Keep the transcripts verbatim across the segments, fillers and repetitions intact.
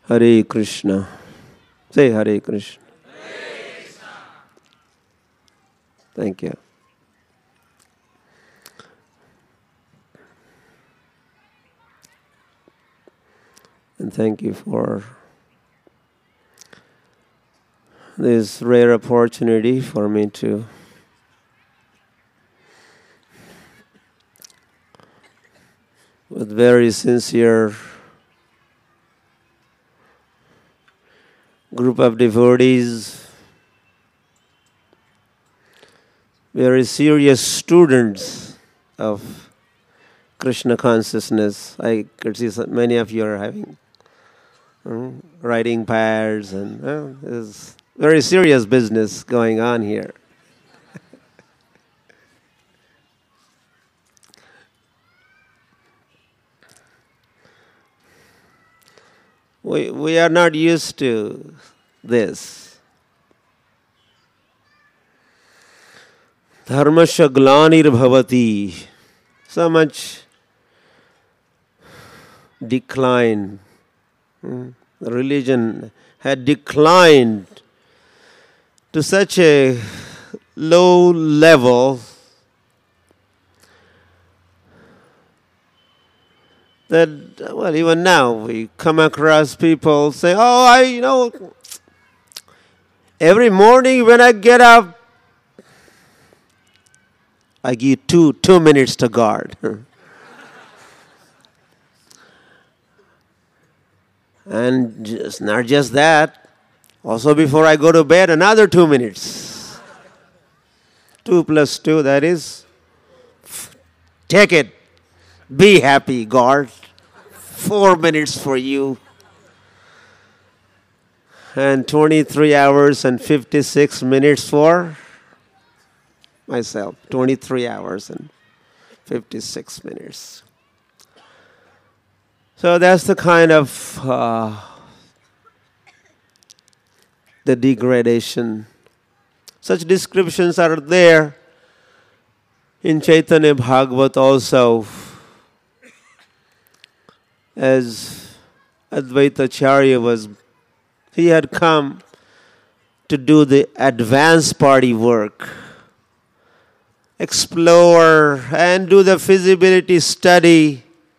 Hare Krishna. Say Hare Krishna. Hare Krishna. Thank you. And thank you for this rare opportunity for me to with very sincere group of devotees, very serious students of Krishna consciousness. I could see so many of you are having uh, writing pads, and uh, there's very serious business going on here. We we are not used to this. Dharmasya glanir bhavati. So much decline. Hmm. Religion had declined to such a low level that, well, even now we come across people say, oh, I, you know, every morning when I get up, I give two, two minutes to God. And just, not just that, also before I go to bed, another two minutes. Two plus two, that is, take it. Be happy, God. Four minutes for you. And twenty-three hours and fifty-six minutes for myself. twenty-three hours and fifty-six minutes. So that's the kind of uh, the degradation. Such descriptions are there in Chaitanya Bhagavat also, as Advaita Acharya was, he had come to do the advanced party work, explore and do the feasibility study.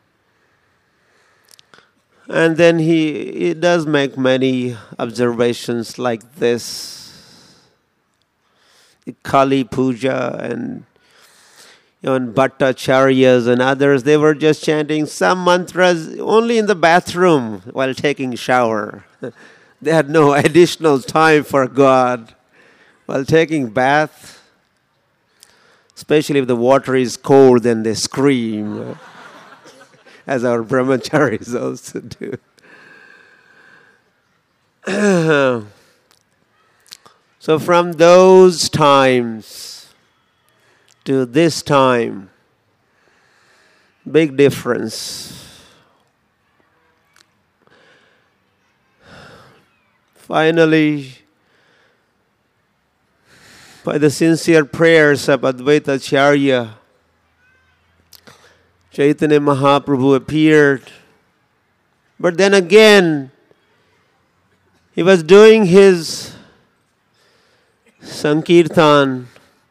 And then he, he does make many observations like this. Kali Puja and even Bhattacharyas and others, they were just chanting some mantras only in the bathroom while taking shower. They had no additional time for God. While taking bath, especially if the water is cold, then they scream, as our brahmacharis also do. So from those times to this time, big difference. Finally, by the sincere prayers of Advaita Acharya, Chaitanya Mahaprabhu appeared. But then again, he was doing his Sankirtan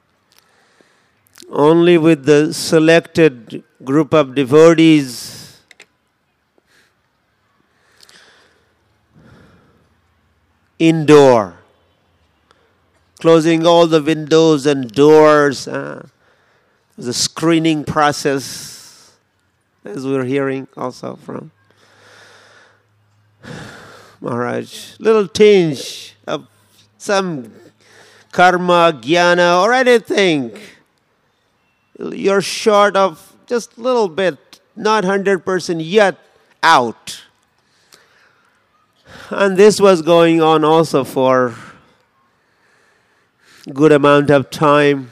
only with the selected group of devotees. Indoor. Closing all the windows and doors. Uh, the screening process, as we're hearing also from Maharaj. Little tinge of some karma, jnana, or anything. You're short of just a little bit, not one hundred percent yet out. And this was going on also for a good amount of time.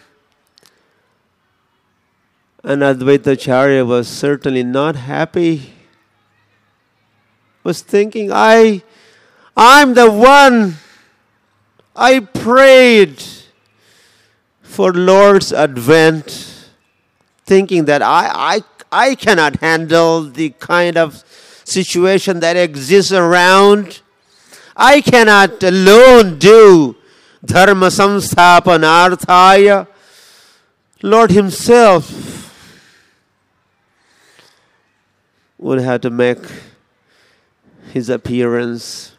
And Advaita Acharya was certainly not happy. Was thinking, I, I'm the one. I prayed for Lord's advent, thinking that I, I, I cannot handle the kind of situation that exists around. I cannot alone do dharma samsthapanarthaya. Lord himself would have to make his appearance.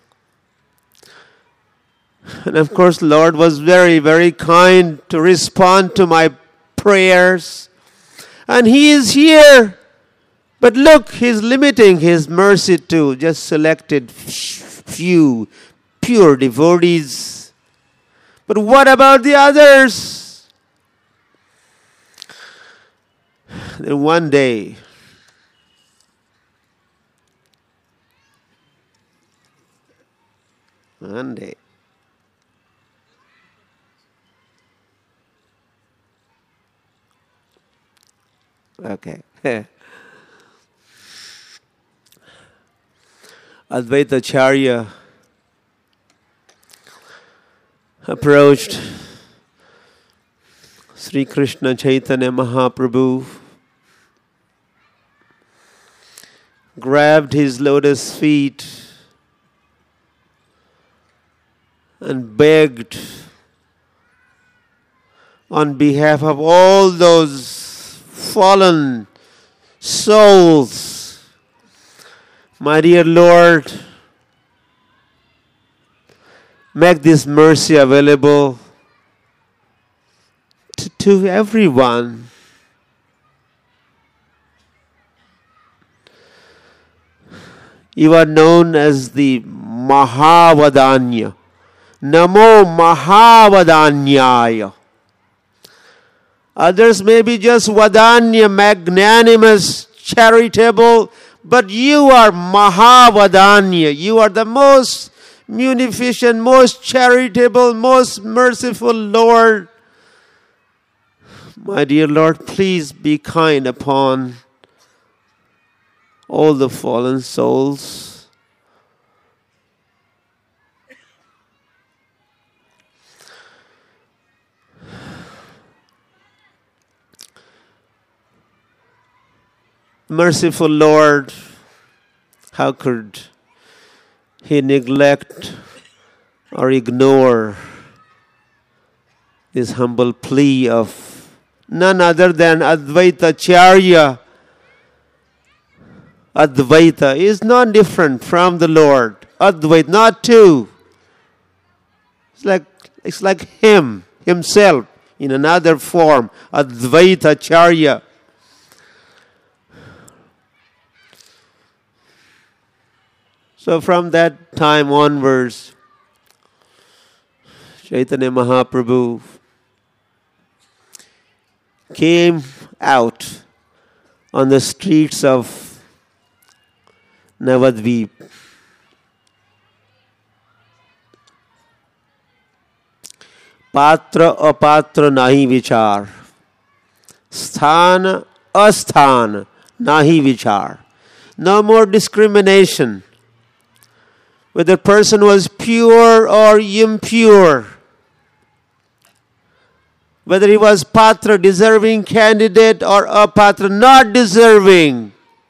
And of course, Lord was very, very kind to respond to my prayers. And he is here. But look, he's limiting his mercy to just selected few pure devotees. But what about the others? Then one day, one day, okay. Advaita Acharya approached Sri Krishna Chaitanya Mahaprabhu, grabbed his lotus feet and begged on behalf of all those fallen souls, my dear Lord, make this mercy available to, to everyone. You are known as the Mahavadanya. Namo Mahavadanyaya. Others may be just Vadanya, magnanimous, charitable, but you are Mahavadanya. You are the most munificent, most charitable, most merciful Lord. My dear Lord, please be kind upon all the fallen souls. Merciful Lord, how could he neglect or ignore this humble plea of none other than Advaita Acharya? Advaita is not different from the Lord. Advaita, not two. It's like, it's like him, himself, in another form. Advaita Acharya. So from that time onwards, Chaitanya Mahaprabhu came out on the streets of Navadvip. Patra apatra nahi vichar. Sthana asthana nahi vichar. No more discrimination. Whether the person was pure or impure, whether he was patra, deserving candidate, or apatra, not deserving,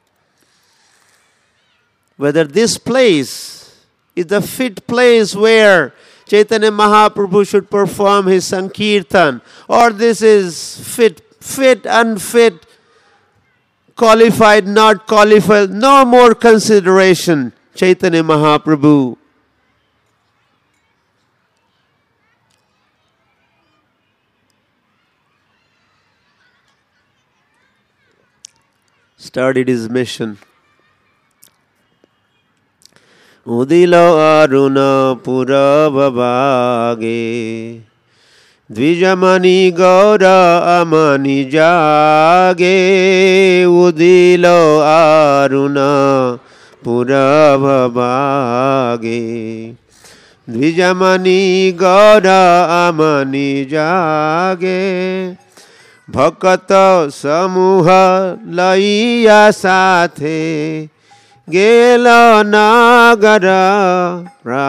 whether this place is the fit place where Chaitanya Mahaprabhu should perform his Sankirtan, or this is fit, fit, unfit, qualified, not qualified, no more consideration. Chaitanya Mahaprabhu started his mission. Udilo aruna pura babage, Dvijamani gaura amani jage. Udilo aruna pura bhabage, Dvijamani gaura amani jage. Bhakata samuha laiya sathe, Gela nagara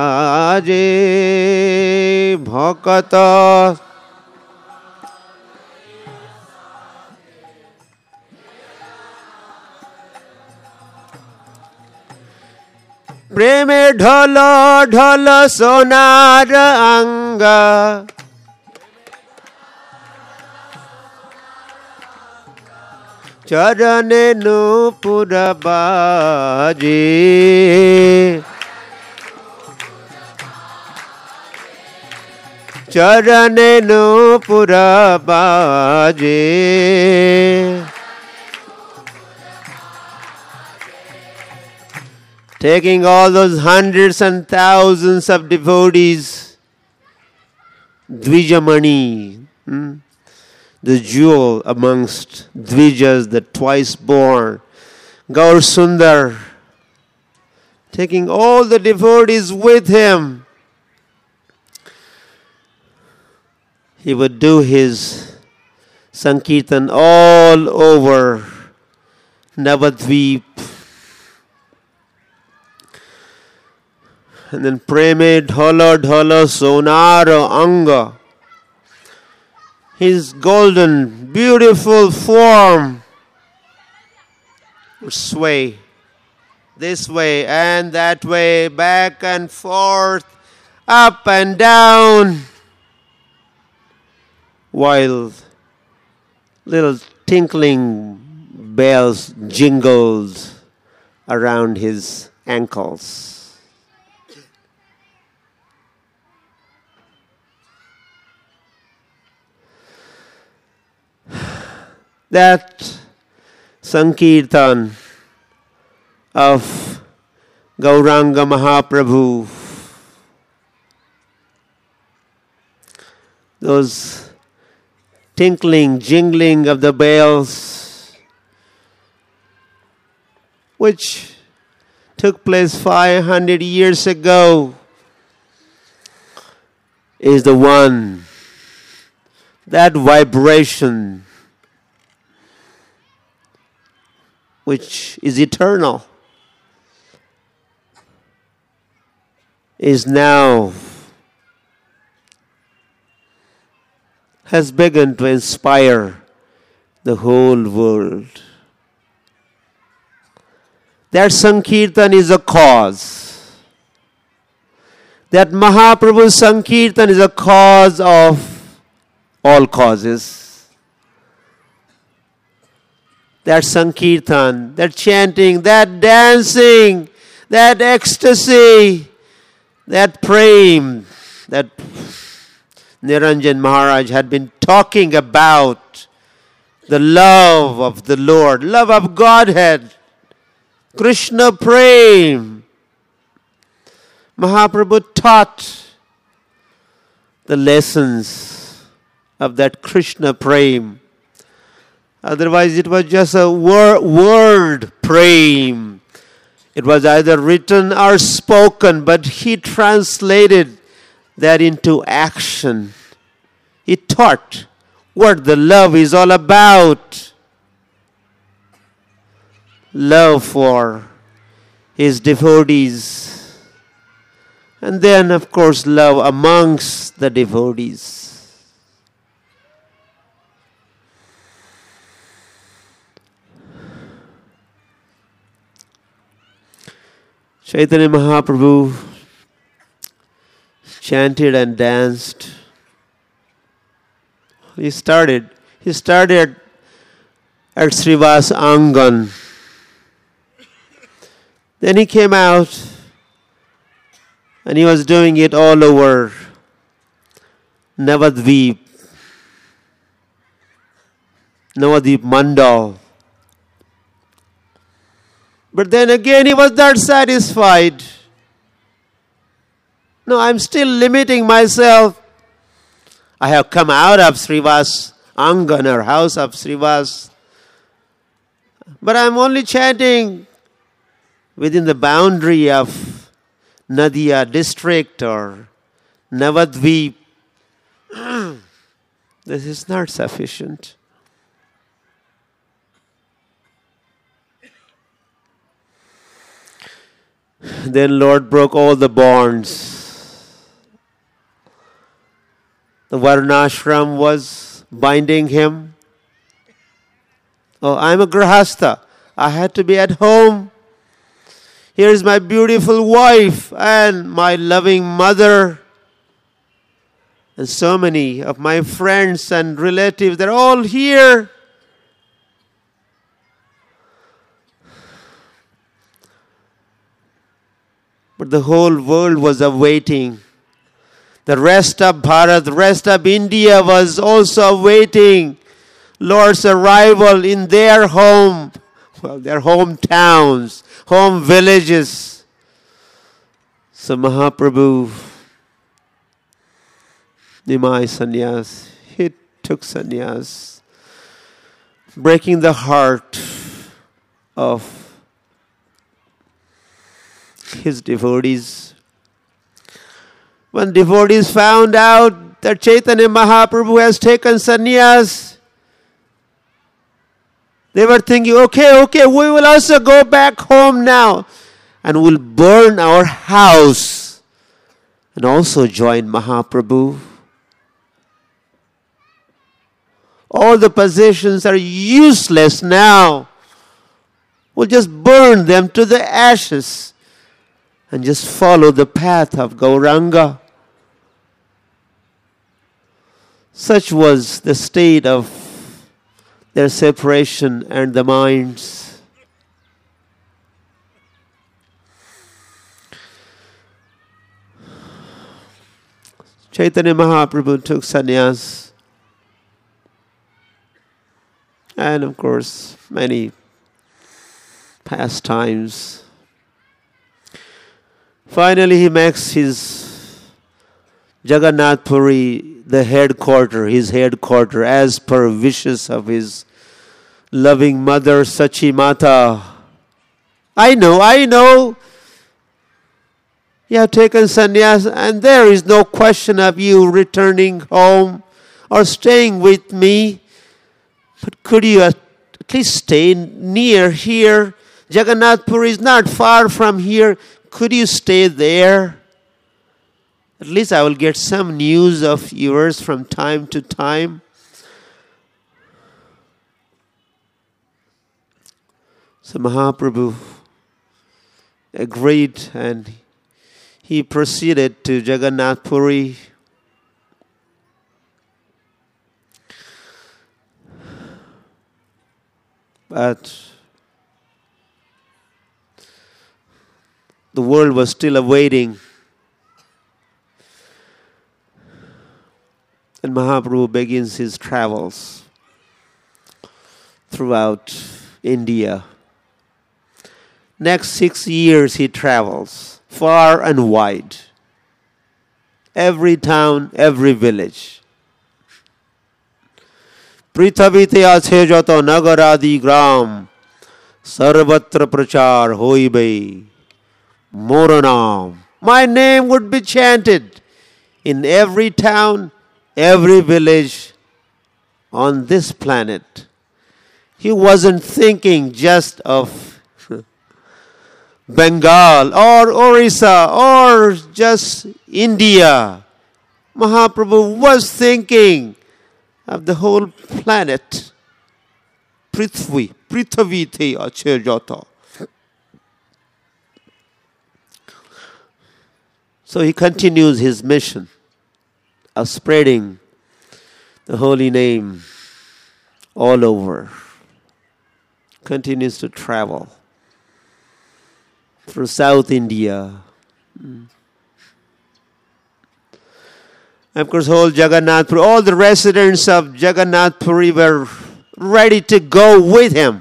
raje. Bhakata প্রেমে ঢল ঢল সোনার আঙ্গা চরণে নূপুর বাজে চরণে নূপুর বাজে taking all those hundreds and thousands of devotees, Dvijamani, hmm? the jewel amongst Dvijas, the twice born, Gaur Sundar, taking all the devotees with him. He would do his Sankirtan all over Navadvip. And then Preme Dholo Dholo Sonara Anga. His golden, beautiful form would sway this way and that way, back and forth, up and down, while little tinkling bells jingled around his ankles. That Sankirtan of Gauranga Mahaprabhu, those tinkling, jingling of the bells, which took place five hundred years ago, is the one, that vibration which is eternal, is now, has begun to inspire the whole world. That Sankirtan is a cause. That Mahaprabhu's Sankirtan is a cause of all causes. That Sankirtan, that chanting, that dancing, that ecstasy, that prem, that Niranjan Maharaj had been talking about, the love of the Lord, love of Godhead, Krishna prem. Mahaprabhu taught the lessons of that Krishna prem. Otherwise, it was just a wor- word prem. It was either written or spoken, but he translated that into action. He taught what the love is all about. Love for his devotees. And then, of course, love amongst the devotees. Chaitanya Mahaprabhu chanted and danced. He started, he started at Srivas Angan. Then he came out and he was doing it all over Navadvip, Navadvip Mandal. But then again, he was not satisfied. No, I'm still limiting myself. I have come out of Srivas Angan, or house of Srivas. But I'm only chanting within the boundary of Nadia district or Navadvip. This is not sufficient. Then Lord broke all the bonds. The Varnashram was binding him. Oh, I'm a Grahastha. I had to be at home. Here's my beautiful wife and my loving mother. And so many of my friends and relatives, they're all here. But the whole world was awaiting. The rest of Bharat, the rest of India was also awaiting Lord's arrival in their home, well, their hometowns, home villages. So Mahaprabhu, Nimai Sannyas, he took sannyas, breaking the heart of his devotees. When devotees found out that Chaitanya Mahaprabhu has taken sannyas, they were thinking, okay, okay, we will also go back home now and we'll burn our house and also join Mahaprabhu. All the possessions are useless now. We'll just burn them to the ashes and just follow the path of Gauranga. Such was the state of their separation and the minds. Chaitanya Mahaprabhu took sannyas, and of course many pastimes. Finally he makes his Jagannath Puri the headquarter, his headquarter, as per wishes of his loving mother Sachi Mata. I know, I know, you have taken sannyas and there is no question of you returning home or staying with me. But could you at least stay near here? Jagannath Puri is not far from here. Could you stay there? At least I will get some news of yours from time to time. So Mahaprabhu agreed and he proceeded to Jagannath Puri. But the world was still awaiting. And Mahaprabhu begins his travels throughout India. Next six years he travels far and wide. Every town, every village. Prithavite ache jato nagaradi gram sarvatra prachar hoibe moranam. My name would be chanted in every town, every village on this planet. He wasn't thinking just of Bengal or Orissa or just India. Mahaprabhu was thinking of the whole planet. Prithvi, Prithavi the ache jata. So he continues his mission of spreading the holy name all over. Continues to travel through South India. And of course, whole Jagannath Puri, all the residents of Jagannath Puri were ready to go with him.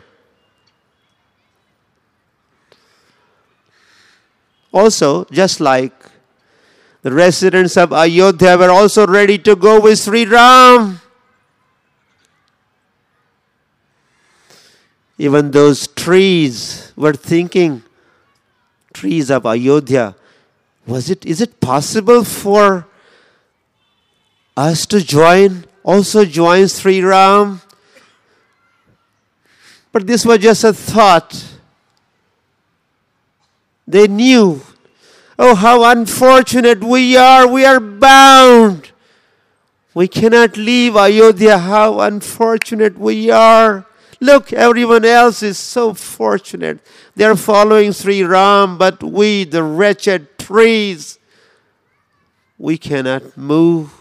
Also, just like the residents of Ayodhya were also ready to go with Sri Ram. Even those trees were thinking, trees of Ayodhya, was it, is it possible for us to join, also join Sri Ram? But this was just a thought. They knew, oh, how unfortunate we are. We are bound. We cannot leave Ayodhya. How unfortunate we are. Look, everyone else is so fortunate. They are following Sri Ram, but we, the wretched trees, we cannot move.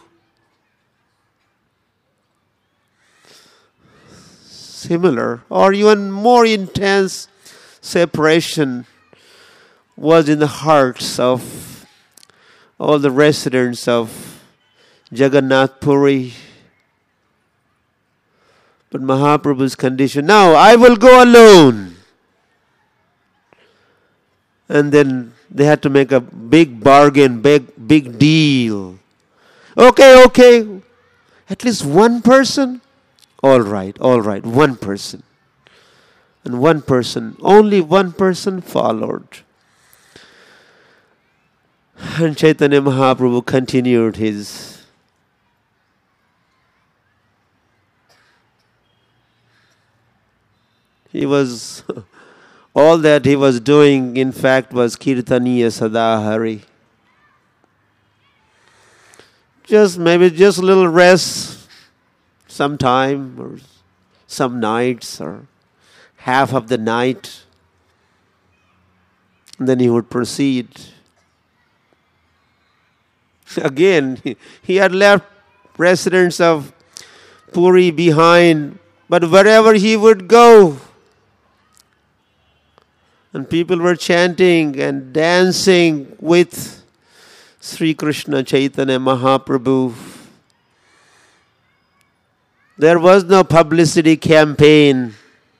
Similar or even more intense separation was in the hearts of all the residents of Jagannath Puri. But Mahaprabhu's condition, now I will go alone. And then they had to make a big bargain, big, big deal. Okay, okay, at least one person. All right, all right, one person. And one person, only one person followed. And Chaitanya Mahaprabhu continued his He was, all that he was doing, in fact, was Kirtaniya Sadahari. Just maybe just a little rest, some time, or some nights, or half of the night. And then he would proceed. Again, he had left residents of Puri behind, but wherever he would go, and people were chanting and dancing with Sri Krishna Chaitanya Mahaprabhu. There was no publicity campaign.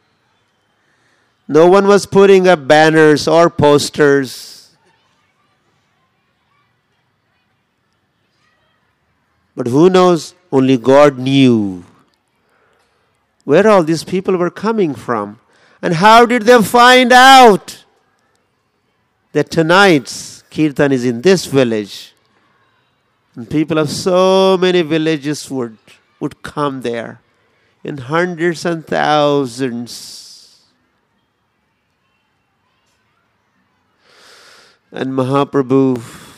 No one was putting up banners or posters. But who knows? Only God knew where all these people were coming from. And how did they find out that tonight's Kirtan is in this village? And people of so many villages would, would come there in hundreds and thousands. And Mahaprabhu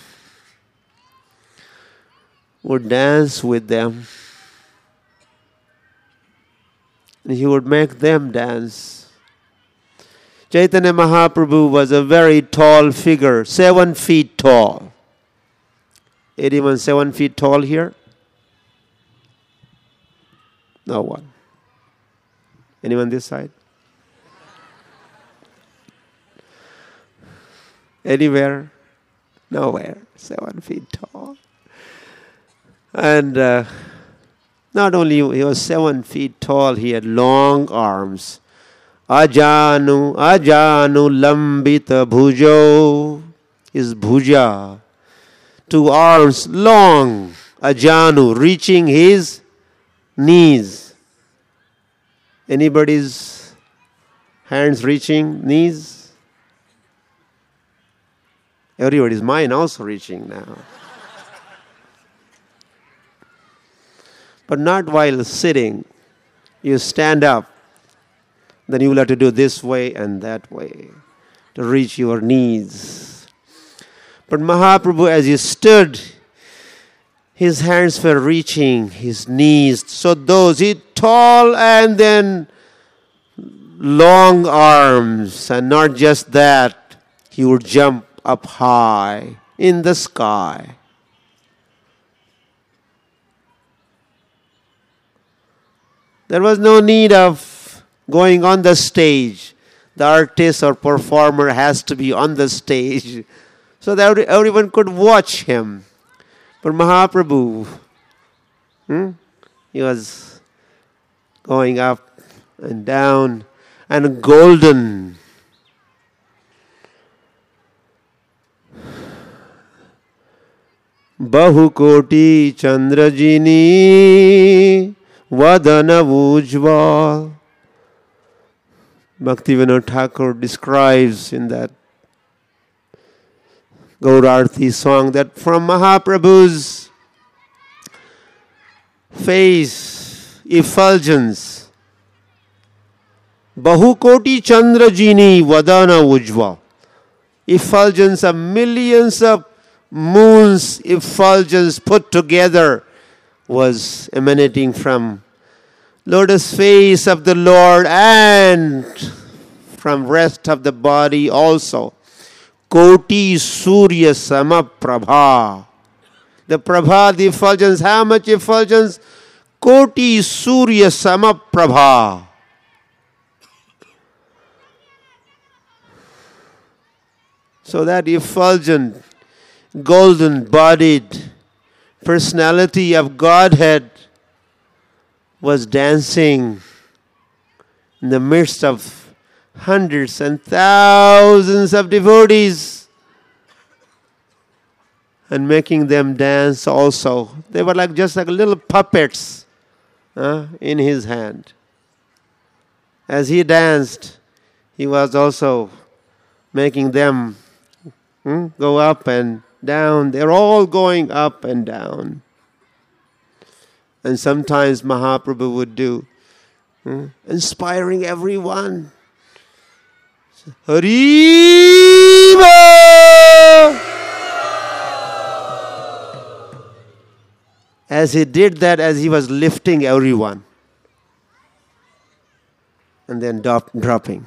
would dance with them. And he would make them dance. Chaitanya Mahaprabhu was a very tall figure, seven feet tall. Anyone seven feet tall here? No one. Anyone this side? Anywhere? Nowhere. Seven feet tall. And uh, not only he was seven feet tall, he had long arms. Ajanu, Ajanu Lambita Bhujo, his bhuja, two arms long, Ajanu, reaching his knees. Anybody's hands reaching knees? Everybody's, mine also reaching now. But not while sitting. You stand up. Then you will have to do this way and that way to reach your knees. But Mahaprabhu, as he stood, his hands were reaching his knees. So those, he tall and then long arms. And not just that, he would jump up high in the sky. There was no need of going on the stage. The artist or performer has to be on the stage so that everyone could watch him. But Mahaprabhu, hmm, he was going up and down and golden. Bahukoti Chandrajini Vadana Ujjval. Bhaktivinoda Thakur describes in that Gaurarti song that from Mahaprabhu's face effulgence, Bahukoti Chandrajini Vadana Ujjval, effulgence of millions of moons, effulgence put together was emanating from lotus face of the Lord and from rest of the body also. Koti Surya Samaprabha. The Prabha, the effulgence, how much effulgence? Koti Surya Samaprabha. So that effulgent, golden-bodied personality of Godhead was dancing in the midst of hundreds and thousands of devotees and making them dance also. They were like just like little puppets uh, in his hand. As he danced, he was also making them hmm, go up and down. They're all going up and down. And sometimes Mahaprabhu would do, hmm, inspiring everyone. Hariva! As he did that, as he was lifting everyone. And then drop, dropping.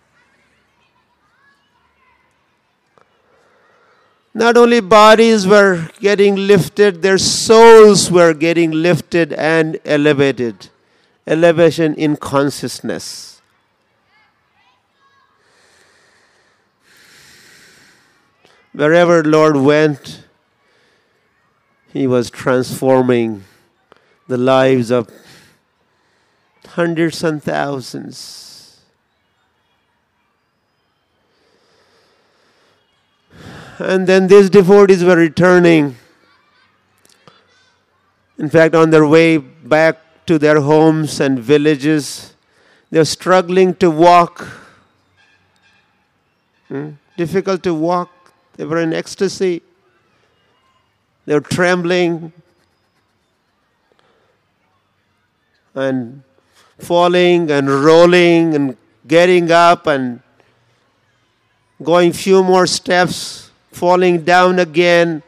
Not only bodies were getting lifted, their souls were getting lifted and elevated. Elevation in consciousness. Wherever Lord went, he was transforming the lives of hundreds and thousands. And then these devotees were returning. In fact, on their way back to their homes and villages, they were struggling to walk. Hmm? Difficult to walk. They were in ecstasy. They were trembling and falling and rolling and getting up and going few more steps, falling down again.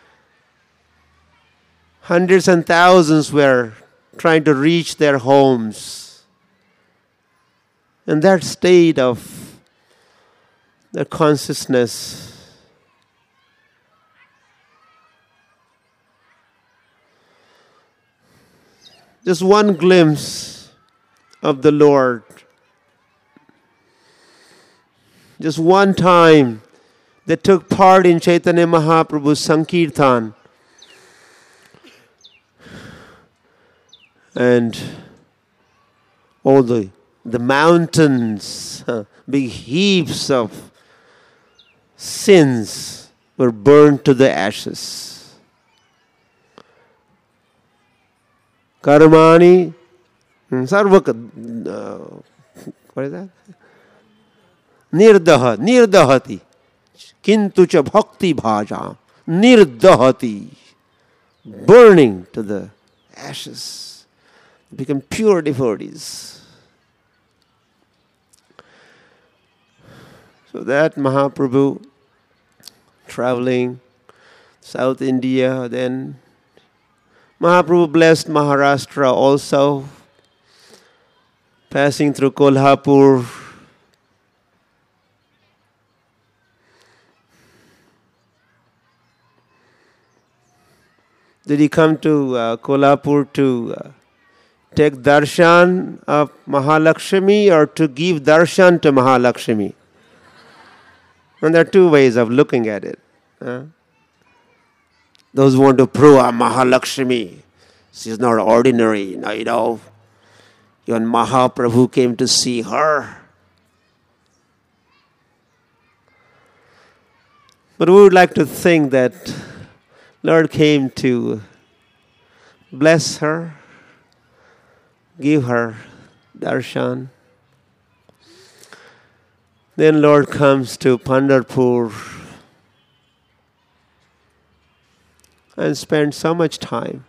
Hundreds and thousands were trying to reach their homes. And that state of their consciousness just one glimpse of the Lord. Just one time they took part in Chaitanya Mahaprabhu's Sankirtan. And all the, the mountains, huh, big heaps of sins were burned to the ashes. Karmani, sarvaka, uh, what is that? Nirdaha, nirdahati, kintu cha bhakti bhaja, nirdahati, burning to the ashes, become pure devotees. So that Mahaprabhu traveling South India, then Mahaprabhu blessed Maharashtra also, passing through Kolhapur. Did he come to uh, Kolhapur to uh, take darshan of Mahalakshmi or to give darshan to Mahalakshmi? And there are two ways of looking at it. Huh? Those who want to prove ah, Mahalakshmi, she's not ordinary, you know. Even Mahaprabhu came to see her. But we would like to think that Lord came to bless her, give her darshan. Then Lord comes to Pandharpur and spends so much time.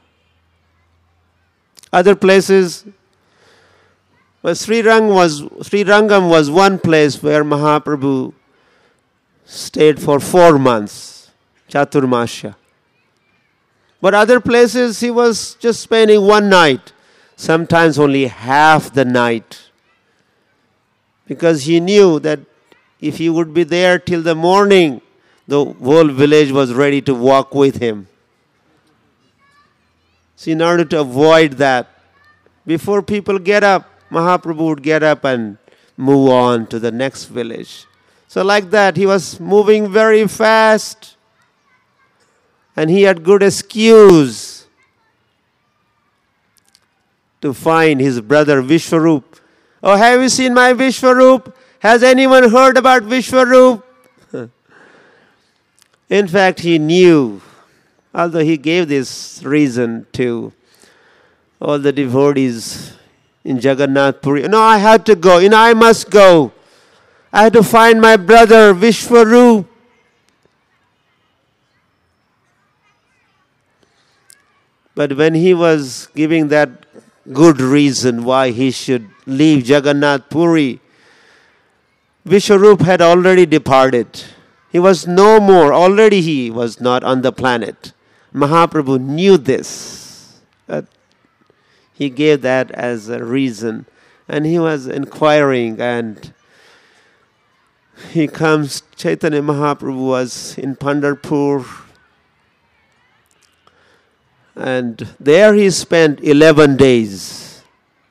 Other places, but Sri Rangam was, Sri Rangam was one place where Mahaprabhu stayed for four months, Chaturmasya. But other places he was just spending one night. sometimes only half the night, because he knew that if he would be there till the morning, the whole village was ready to walk with him. So in order to avoid that, before people get up, Mahaprabhu would get up and move on to the next village. So like that, he was moving very fast. And he had good excuse to find his brother Vishwarup. Oh, have you seen my Vishwarup? Has anyone heard about Vishwarup? In fact, he knew, although he gave this reason to all the devotees in Jagannath Puri. No, I had to go. You know, I must go. I had to find my brother Vishwarup. But when he was giving that good reason why he should leave Jagannath Puri, Vishwarup had already departed. He was no more. Already he was not on the planet. Mahaprabhu knew this. But he gave that as a reason. And he was inquiring, and he comes, Chaitanya Mahaprabhu was in Pandharpur, and there he spent eleven days.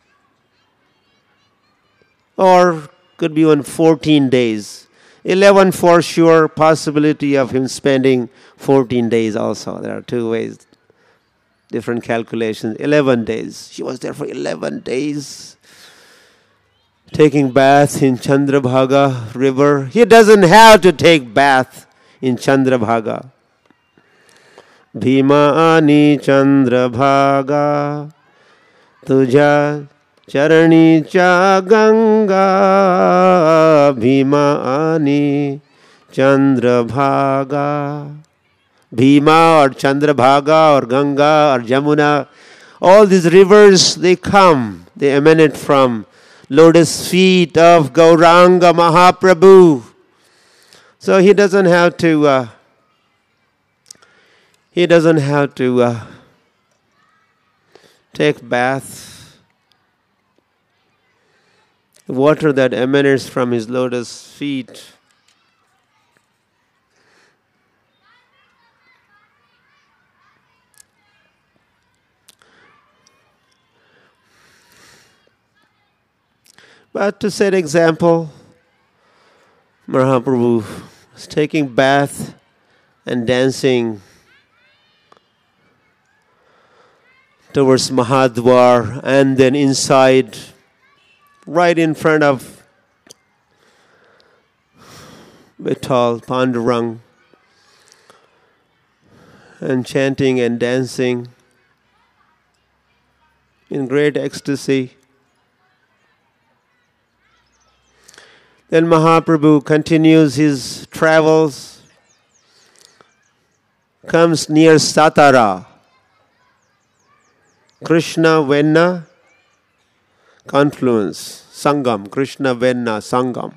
Or could be even fourteen days. eleven for sure, possibility of him spending fourteen days also. There are two ways, different calculations. eleven days. She was there for eleven days, taking bath in Chandrabhaga river. He doesn't have to take bath in Chandrabhaga. Bhima ani Chandrabhaga tuja Charani cha Ganga Bhima ani Chandrabhaga. Bhima or Chandrabhaga or Ganga or Jamuna, all these rivers, they come, they emanate from lotus feet of Gauranga Mahaprabhu. So he doesn't have to, uh, he doesn't have to uh, take bath. The water that emanates from his lotus feet but to set example, Mahaprabhu was taking bath and dancing towards Mahadwar, and then inside, right in front of Vitthal, Pandurang, and chanting and dancing in great ecstasy. Then Mahaprabhu continues his travels, comes near Satara, Krishna Venna confluence, Sangam, Krishna Venna Sangam.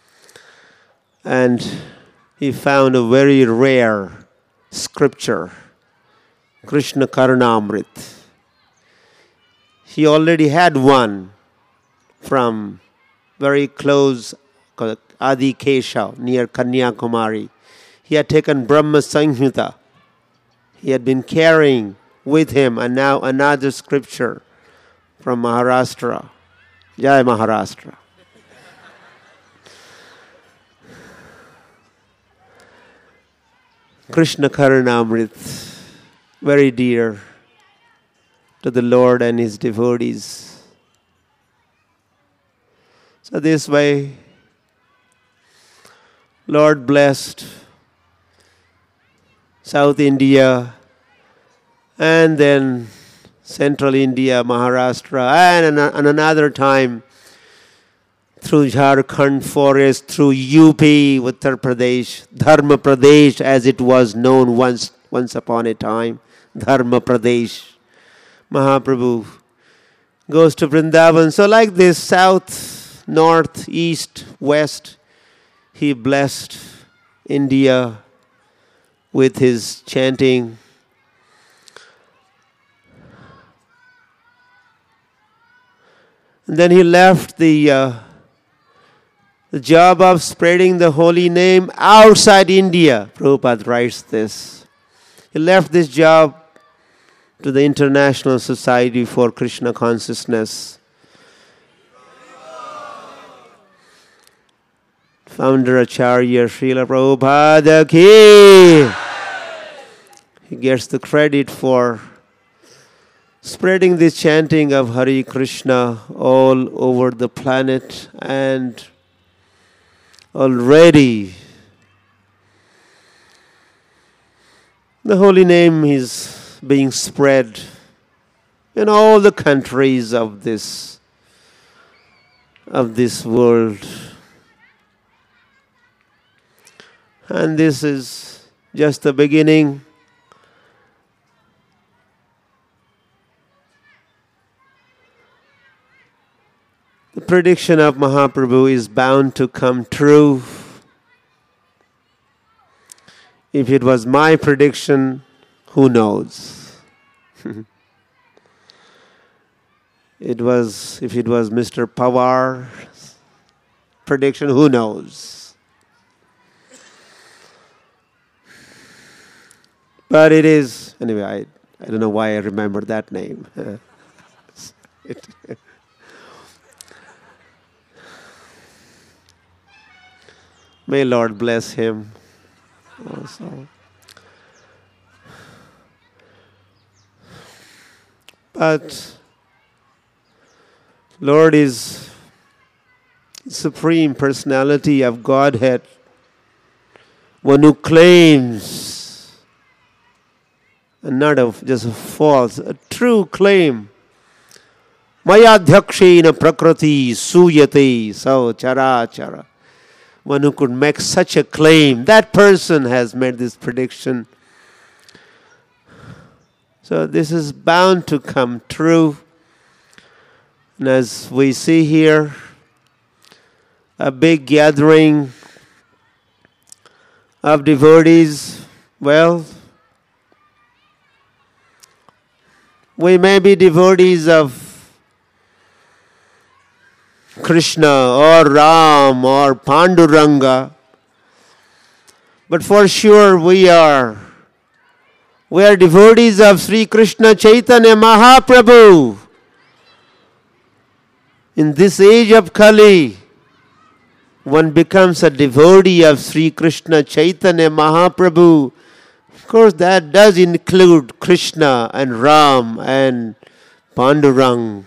And he found a very rare scripture, Krishna Karnamrit. He already had one from very close Adi Keshav near Kanyakumari. He had taken Brahma Samhita. He had been carrying with him, and now another scripture from Maharashtra. Jai Maharashtra. Krishna Karnamrit, very dear to the Lord and his devotees. So this way, Lord blessed South India, and then Central India, Maharashtra, and an- another time through Jharkhand forest, through U P, Uttar Pradesh, Dharma Pradesh, as it was known once once upon a time, Dharma Pradesh. Mahaprabhu goes to Vrindavan. So like this, south, north, east, west, he blessed India with his chanting. And then he left the, uh, the job of spreading the holy name outside India. Prabhupada writes this. He left this job to the International Society for Krishna Consciousness. Founder Acharya Srila Prabhupada ki. He gets the credit for spreading this chanting of Hare Krishna all over the planet, and already the holy name is being spread in all the countries of this of this world. And this is just the beginning. The prediction of Mahaprabhu is bound to come true. If it was my prediction, who knows? It was, if it was Mister Pawar's prediction, who knows? But it is, anyway, I, I don't know why I remember that name. it, May Lord bless him also. But Lord is Supreme Personality of Godhead, one who claims, and not a, just a false, a true claim. Maya dhakshena prakriti suyate sao chara chara. One who could make such a claim, that person has made this prediction. So this is bound to come true. And as we see here, a big gathering of devotees, well, we may be devotees of Krishna or Ram or Panduranga, but for sure we are we are devotees of Sri Krishna Chaitanya Mahaprabhu. In this age of Kali, one becomes a devotee of Sri Krishna Chaitanya Mahaprabhu. Of course, that does include Krishna and Ram and Panduranga.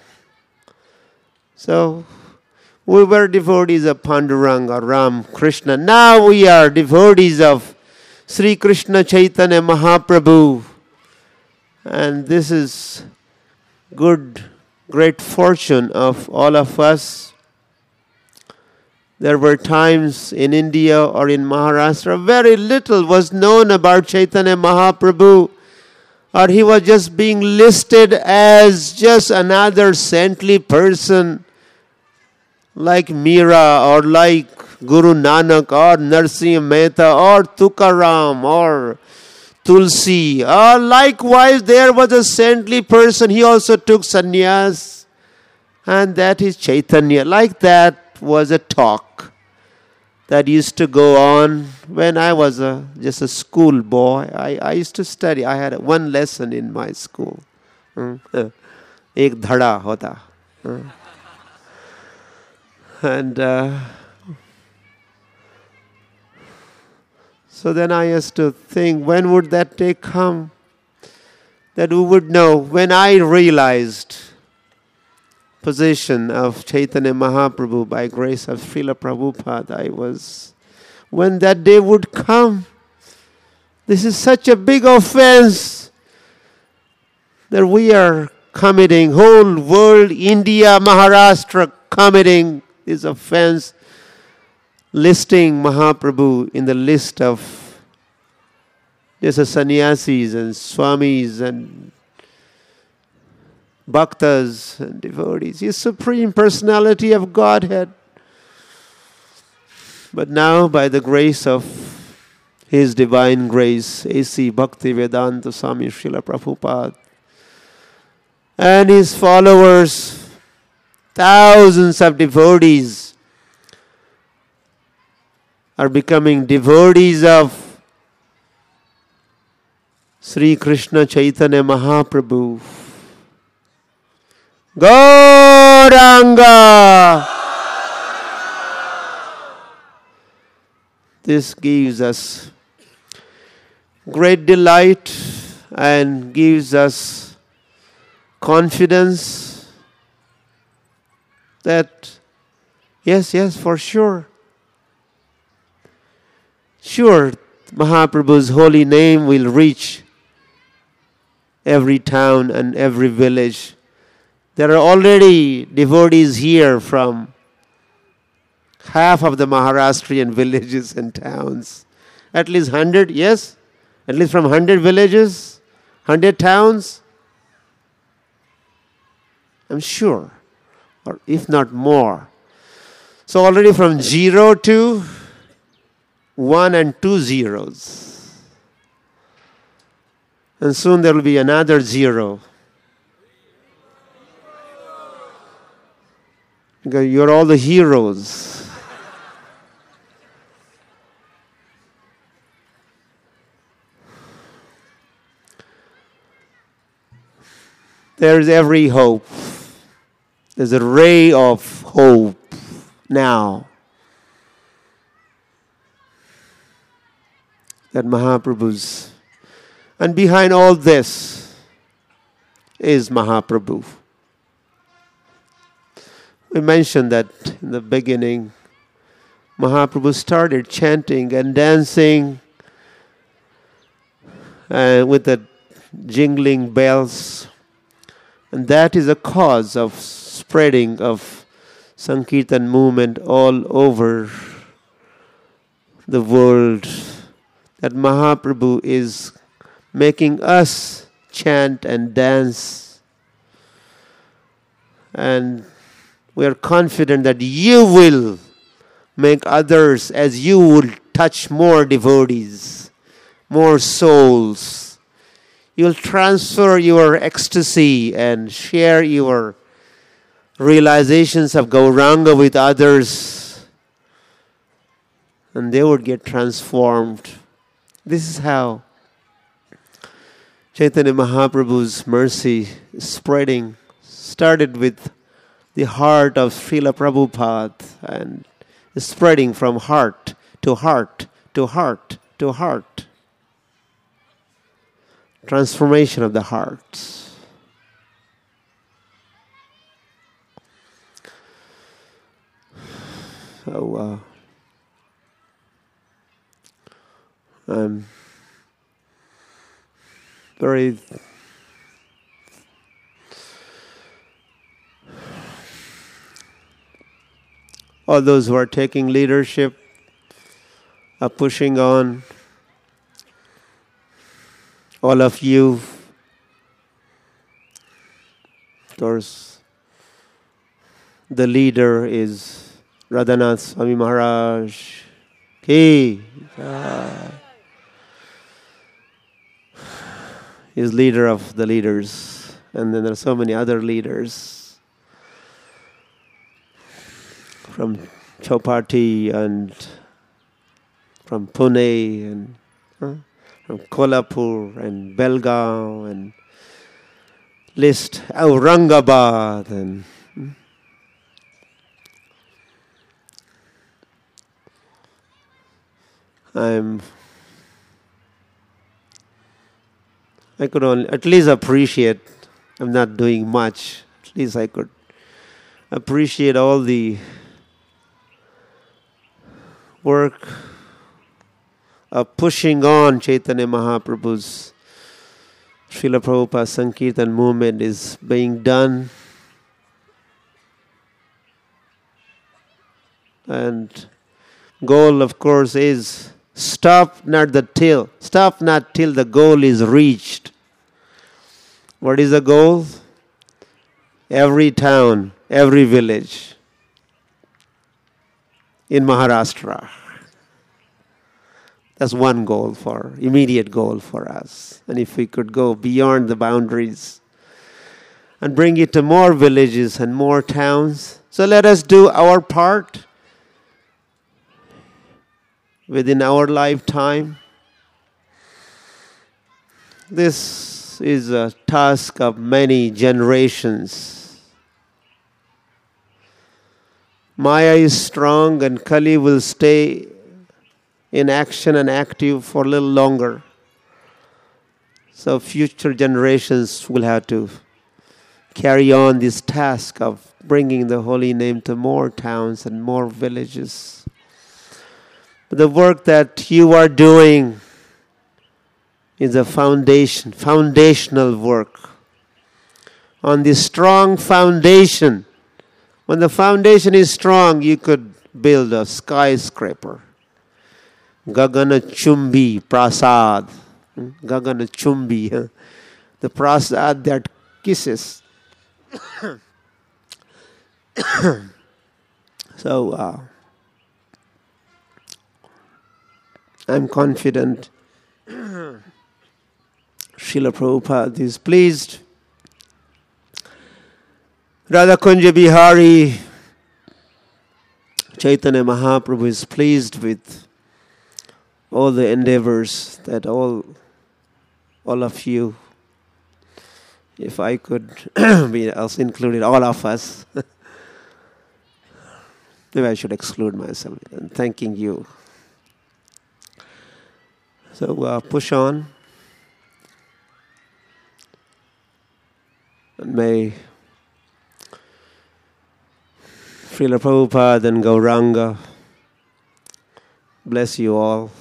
So we were devotees of Panduranga, Ram, Krishna. Now we are devotees of Sri Krishna Chaitanya Mahaprabhu. And this is good, great fortune of all of us. There were times in India or in Maharashtra, very little was known about Chaitanya Mahaprabhu, or he was just being listed as just another saintly person, like Meera or like Guru Nanak or Narsimha Mehta or Tukaram or Tulsi. Or likewise, there was a saintly person, he also took sannyas, and that is Chaitanya. Like that was a talk that used to go on when I was a, just a school boy. I, I used to study. I had one lesson in my school. Ek dhada hota. And uh, so then I used to think, when would that day come that we would know? When I realized position of Chaitanya Mahaprabhu by grace of Srila Prabhupada, I was, when that day would come, this is such a big offense that we are committing, whole world, India, Maharashtra, committing this offense, listing Mahaprabhu in the list of just sannyasis and swamis and bhaktas and devotees. He is Supreme Personality of Godhead. But now, by the grace of His divine grace, A C Bhaktivedanta Swami Srila Prabhupada and his followers, thousands of devotees are becoming devotees of Sri Krishna Chaitanya Mahaprabhu. Gauranga! This gives us great delight and gives us confidence that, yes, yes, for sure. Sure, Mahaprabhu's holy name will reach every town and every village. There are already devotees here from half of the Maharashtrian villages and towns. At least one hundred, yes? At least from one hundred villages, one hundred towns. I'm sure, or if not more. So already from zero to one and two zeros. And soon there will be another zero. Because you're all the heroes. There's every hope. There's a ray of hope now that Mahaprabhu's, and behind all this is Mahaprabhu. We mentioned that in the beginning, Mahaprabhu started chanting and dancing uh, with the jingling bells. And that is a cause of spreading of Sankirtan movement all over the world. That Mahaprabhu is making us chant and dance. And we are confident that you will make others as you will touch more devotees, more souls. You'll transfer your ecstasy and share your realizations of Gauranga with others, and they would get transformed. This is how Chaitanya Mahaprabhu's mercy is spreading. Started with the heart of Srila Prabhupada and is spreading from heart to heart to heart to heart. Transformation of the hearts. So, uh, I'm very all those who are taking leadership are pushing on. All of you, of course, the leader is Radhanath Swami Maharaj. He uh, is leader of the leaders. And then there are so many other leaders from Chowpatty and from Pune and uh, from Kolhapur and Belgaum and list Aurangabad and hmm. I'm I could only at least appreciate. I'm not doing much. At least I could appreciate all the work of pushing on Chaitanya Mahaprabhu's Srila Prabhupada Sankirtan movement is being done. And goal, of course, is stop not the till, stop not till the goal is reached. What is the goal? Every town, every village in Maharashtra. That's one goal for, immediate goal for us. And if we could go beyond the boundaries and bring it to more villages and more towns. So let us do our part within our lifetime. This is a task of many generations. Maya is strong and Kali will stay in action and active for a little longer. So future generations will have to carry on this task of bringing the holy name to more towns and more villages. The work that you are doing is a foundation, foundational work. On this strong foundation, when the foundation is strong, you could build a skyscraper. Gagana Chumbi Prasad. Gagana Chumbi. The Prasad that kisses. So, uh, I'm confident Srila Prabhupada is pleased. Radha Kunja Bihari Chaitanya Mahaprabhu is pleased with all the endeavors that all all of you, if I could be also included, all of us, maybe I should exclude myself, and thanking you. So uh, push on. And may Srila Prabhupada and Gauranga bless you all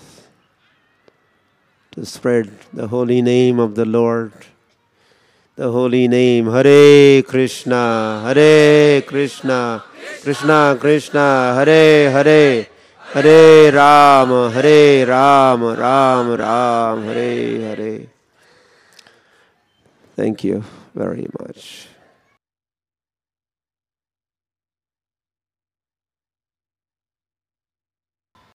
to spread the holy name of the Lord. The holy name, Hare Krishna, Hare Krishna, Krishna Krishna, Hare Hare, Hare Rama, Hare Rama, Rama Rama, Hare Hare. Thank you very much.